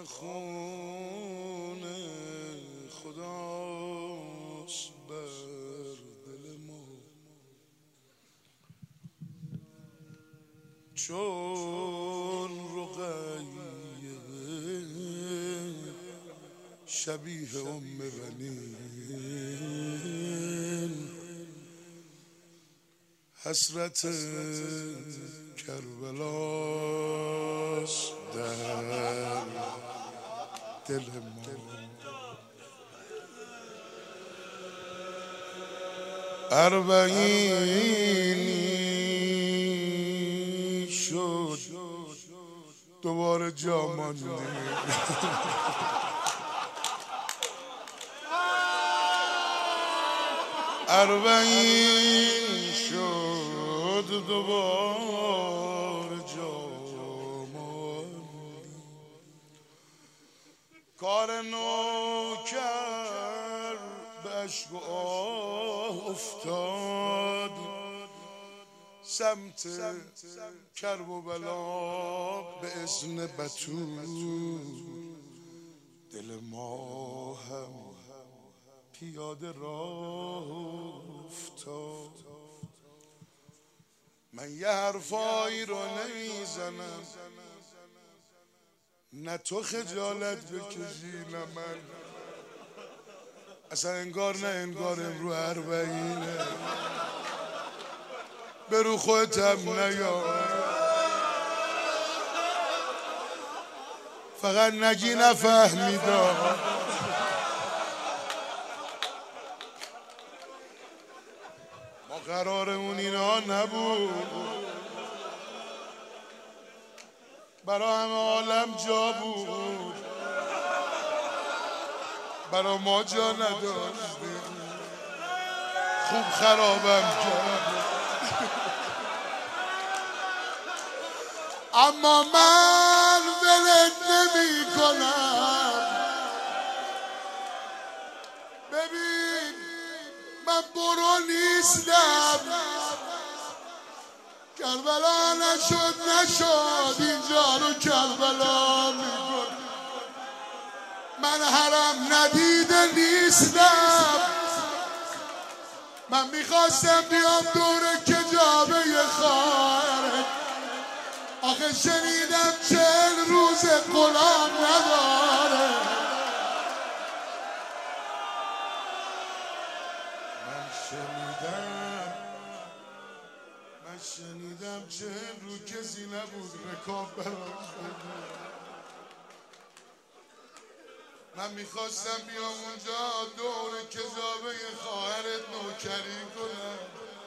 خون خداست بر دل ما، چون رقیه شبیه بنین، حسرت کربلاست در دل ما. اربعینی شد دوباره جا ماندیم، اربعین شد دوباره جا ماندیم، کار نوکر به عشق و آه افتاد، سمت کرب و بلا به اذن بتول، دل ما هم پیاده راه افتاد. من یه حرفایی رو نمیزنم نه تو خجالت بکشی نه من، اصلا انگار نه انگار امرو اربعینه، برو خودتم نیار، فقط نگی نفهمیدم. ما قرارمون اینا نبود، برا همه عالم جا بود، برا ما جا نداشتیم، خوب خرابم کرد. اما من ولت نمی کنم، ببین من برو نیستم، کربلا نشد اینجا رو کربلا میکن. من حرم ندیده نیستم، من میخواستم بیام دور کجابه خواهرت، آخه شنیدم 40 روز غلام نداره. من شنیدم 40 روز کسی نبود رکاب براش بده. من میخواستم بیام اونجا دور کذابه خواهرت نوکری کنم.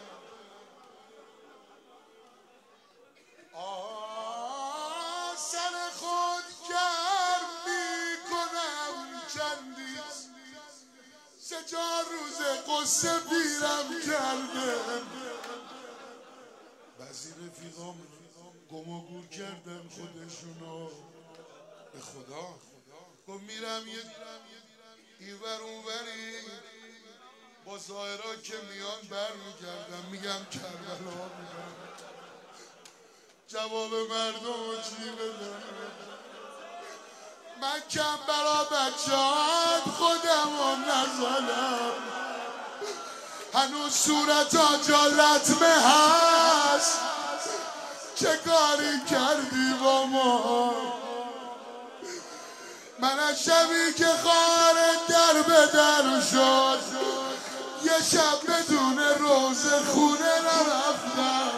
سر خود گرم میکنم چندیست، 3-4 روز قصه پیرم کرده. بعضی رفیقام گم و گور کردن خودشونو، به خدا گم میرم اینور اونوری با ظاهرا که میان بر میگردم، میگم کربلا، میگم جواب مردم چی بدم. من کم برا بچه‌هات خودمو نزنم، هنوز صورت آجا لطمه هست، چه کاری کردی با ما. من از شبی که خواهرت در به در شد، یه شب بدون روزه خونه نرفتم.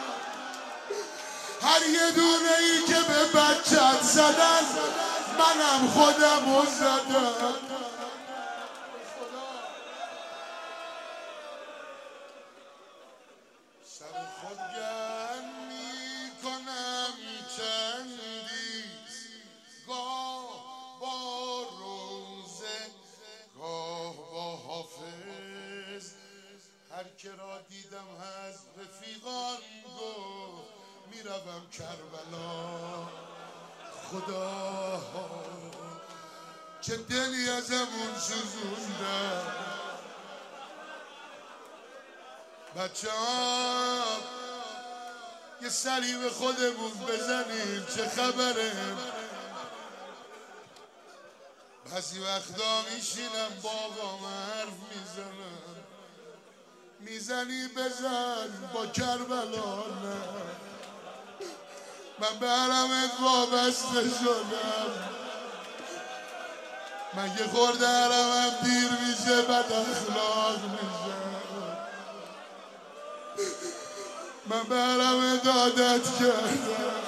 هر یه دونه ای که به بچت زدن منم خودمو زدم. سر خود گرم میکنم چندیز، گاه با روزه گاه با حافظ، هر که را دیدم از رفیقان گفت میروم کربلا. خدا چه دلی ازمون سوزوندن. بچه ها یه سری به خودمون بزنیم چه خبره. بعضی وقتا میشینم با آقام حرف میزنم، میزنی بزن با کربلا نه، من به حرمت وابسته شدم، من یه خورده حرمم دیر میشه بد اخلاق میشه، من به حرمت عادت کردم،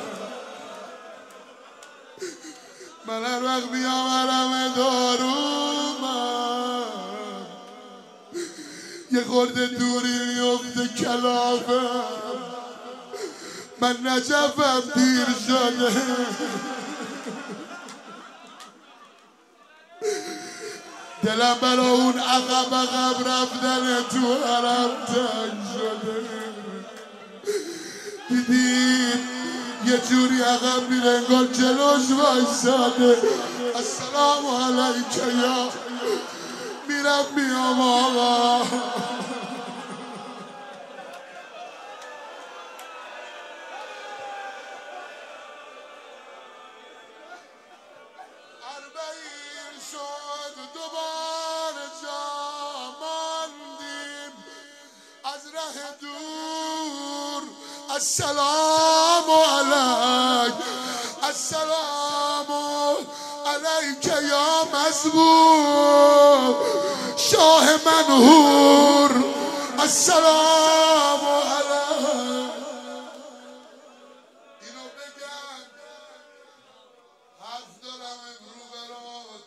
من هر وقت بیام حرمت آرومم، یه خورده دوری میفته کلافم، من نجفم دیر شده، دلم برا اون عقب عقب رفتن تو حرم تنگ شده، دیدید یه جوری عقب میره انگار جلوش وایساده، السلام علیکه یا میرم میام آقا. اربعین شد دوباره جا ماندیم از ره دور، السلام علیک السلام علیک یا مزبور شاه منهور، السلام علیک. اینو بگم حرف دارم امرو برات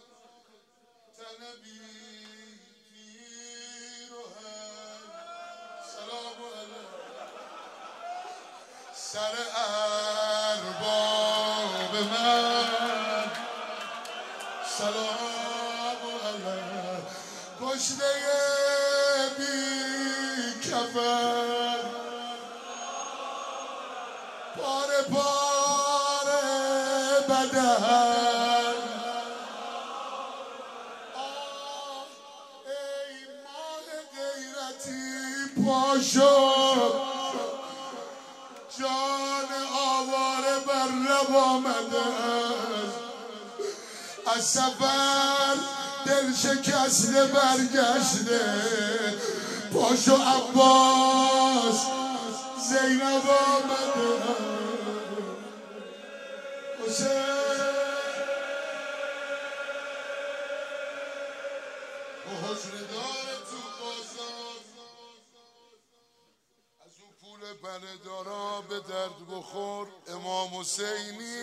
تنبی پیر و هر سلام علیک سر ارباب من، سلام علیک کشته بی کفن، پاره پاره بدن، ای ماه غیرتی پاشو، جان آواره بر لب آمده از سفر دل شکسته برگشته، پاشو عباس زینب آمده حسین و حجره داره تو بازار، از اون پول بردارا به درد بخور، امام حسینی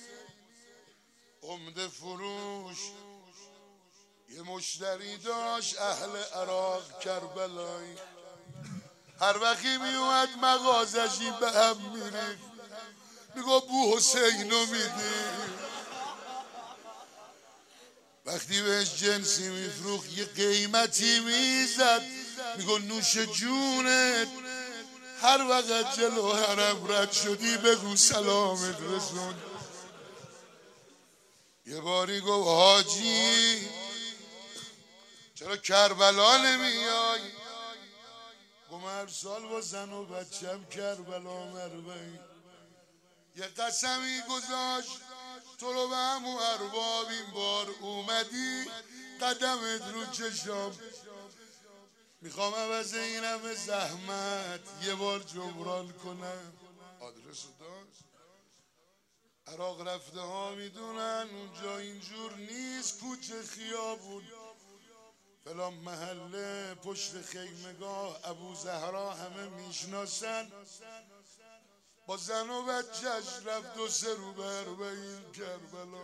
عمده فروش یه مشتری داشت اهل عراق کربلایی، هر وقتی می اومد مغازشی به هم میریخت، میگو بو حسینو میدی، وقتی بهش جنسی میفروخت یه قیمتی میزد، میگو نوش جونت هر وقت جلو حرم رد شدی بگو سلامت رسون. یه باری گفت حاجی چرا کربلا نمیای؟ گفت هر سال با زن و بچم کربلا مربی. یه قسمی گذاشت تو رو به همون ارباب این بار اومدی قدمت رو چشم، میخوام عوض این همه زحمت یه بار جبران کنم. آدرس داشت، عراق رفته ها میدونن اونجا اینجور نیست، کوچه خیابون فلان محله پشت خیمگاه ابو زهرا همه میشناسن، با زن و بچهش رفت و سه رو به این کربلا،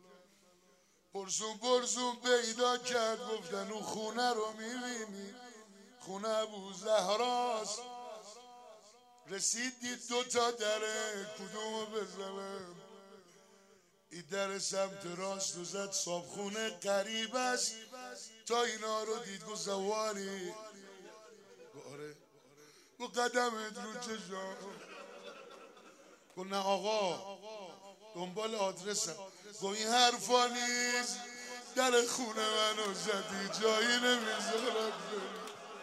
پرسون پیدا کرد، گفتن اون خونه رو میبینی؟ خونه ابو زهراست. رسید دید دوتا دره، کدومو بزنم؟ این در سمت راست و زد صابخونه قریب است تا اینا رو دید، گو زواری آره، گو قدمت رو چشم، گو نه آقا دنبال آدرسم، گو این حرفا نیست، در خونه منو زدی جایی نمیذارم بری،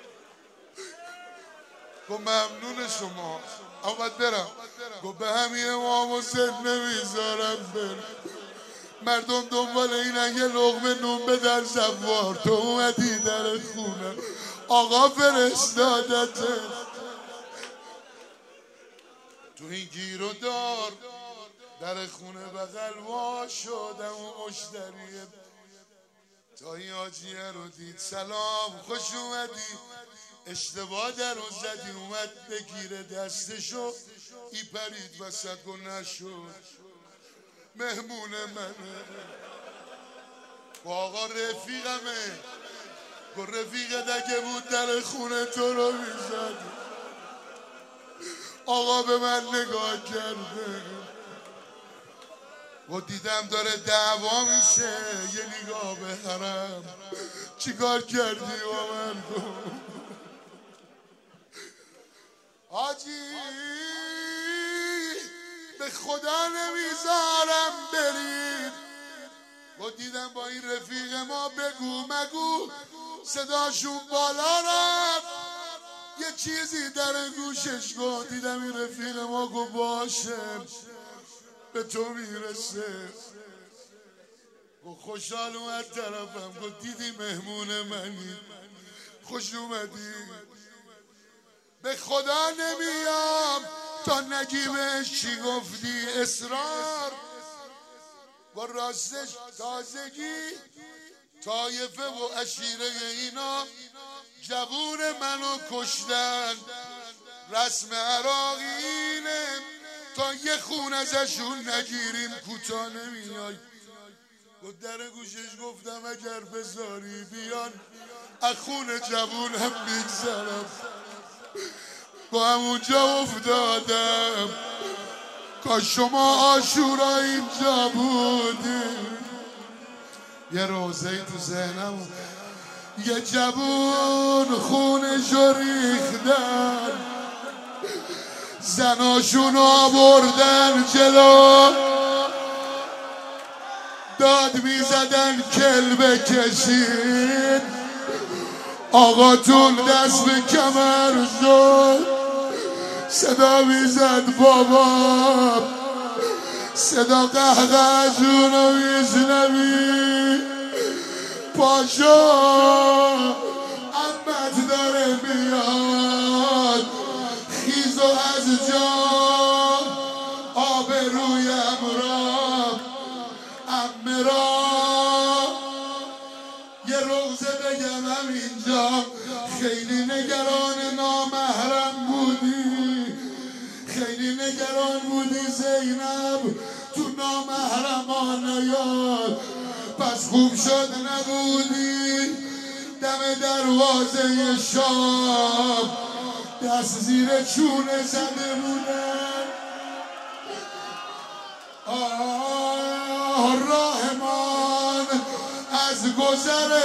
گو ممنون شما اما باید برم، گو به همین امام حسین نمیذارم برم، مردم دنبال اینن یه لقمه نون بدن زوار، تو اومدی در خونه آقا فرستادت تو این گیر و دار. در خونه بغل وا شدم و مشتری تا این حاجیه رو دید سلام خوش اومدی، اشتباه در رو زدی، اومد بگیره دستشو ای پرید وسط و نشد مهمون منه. با آقا رفیقمه، با رفیقت اگه بود در خونه تو رو میزد. آقا به من نگاه کرده و دیدم داره دعوا میشه، یه نگاه به حرم چی کار کردی با من کن حاجی، به خدا نمیذارم برید. و دیدم با این رفیق ما بگو مگو صداشون بالا رفت، یه چیزی در گوشش گفت. دیدم این رفیق ما گفت باشه به تو میرسه. گفت خوشحال اومد طرفم، گفت دیدی مهمون منی خوش اومدی. به خدا نمیام تا نگی بهش چی گفتی، اصرار و راستش تازگی طایفه و عشیره اینا جوون منو کشتن. رسم عراقینه تا یه خون ازشون نگیریم کوتا نمیای. و در گوشش گفتم اگر بذاری بیان از خون جوون هم میگذرم. با همونجا افتادم کاش شما عاشورا اینجا بودی. یه روزه تو ذهنم یه جوون خونشو ریختن، زناشون آوردن جلو داد میزدن کل بکشید. آقاتون دست به کمر شد صدا میزد بابا، صدا قهقهشون رو میشنوی. پاشو عمت داره میاد، خیزو از جا آبرویم را عمه را. یه روزه بگم همینجا خیلی نگران نامحرم بودی، خیلی نگران بودی زینب تو نامحرمان نیاد. پس خوب شد نبودی دم دروازه شام، دست زیر چونه زده بودن. راهمان از گذر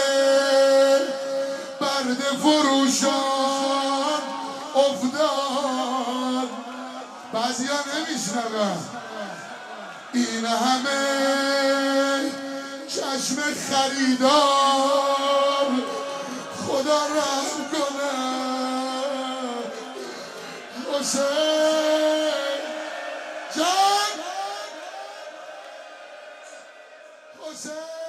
برد فروشان افتاد. بعضی ها نمیشنون این همه چشم خریدار، خدا رحم کنه حسین جان، حسین